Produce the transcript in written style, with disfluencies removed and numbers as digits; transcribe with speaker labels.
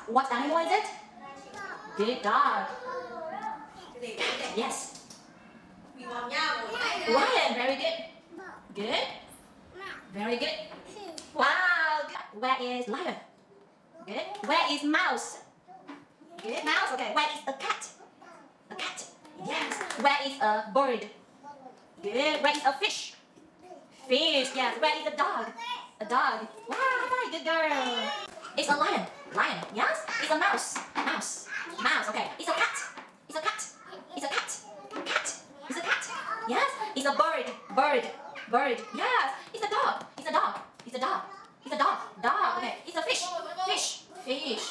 Speaker 1: What animal is it? Good dog. Yes. Lion. Very good. Good. Very good. Wow. Good. Where is lion? Good. Where is mouse? Good. Mouse. Okay. Where is a cat? A cat. Yes. Where is a bird? Good. Where is a fish? Fish. Yes. Where is a dog? A dog. Wow. Very good girl. It's a lion. Lion. Yes. It's a mouse. Mouse. Mouse. Okay. It's a cat. It's a cat. It's a cat. Cat. It's a cat. Yes. It's a bird. Bird. Bird. Yes. It's a dog. It's a dog. It's a dog. It's a dog. Dog. Okay. It's a fish. Fish. Fish.